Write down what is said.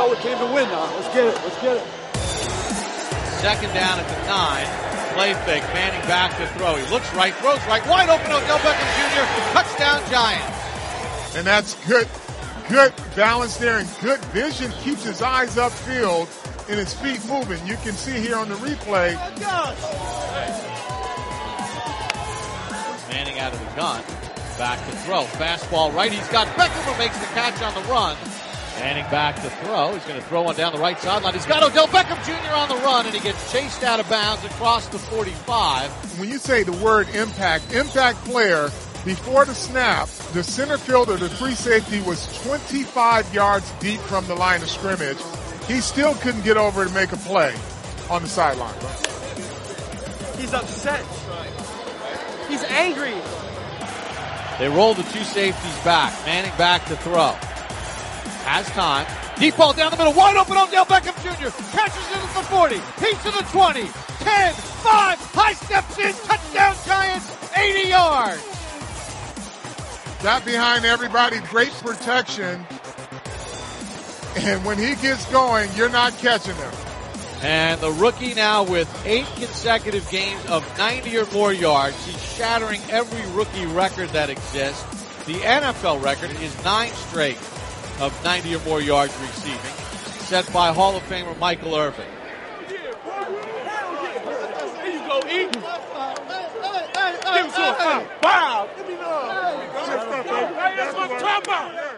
all we came to win now. Let's get it. Let's get it. Second down at the 9. Play fake. Manning back to throw. He looks right, throws right. Wide open, Odell Beckham Jr. Touchdown Giants. And that's good balance there and good vision. Keeps his eyes upfield and his feet moving. You can see here on the replay. Manning out of the gun. Back to throw. Fastball right. He's got Beckham who makes the catch on the run. Manning back to throw. He's going to throw one down the right sideline. He's got Odell Beckham Jr. on the run, and he gets chased out of bounds across the 45. When you say the word impact player, before the snap, the center fielder, the free safety, was 25 yards deep from the line of scrimmage. He still couldn't get over to make a play on the sideline. He's upset. He's angry. They roll the two safeties back. Manning back to throw. Has time. Deep ball down the middle. Wide open. Odell Beckham Jr. Catches it at the 40. He's to the 20. 10, 5. High steps in. Touchdown Giants. 80 yards. Got behind everybody. Great protection. And when he gets going, you're not catching him. And the rookie now with 8 consecutive games of 90 or more yards. He's shattering every rookie record that exists. The NFL record is 9 straight of 90 or more yards receiving, set by Hall of Famer Michael Irvin. There you go, E. Give him to him. Wow. That's what I'm talking about.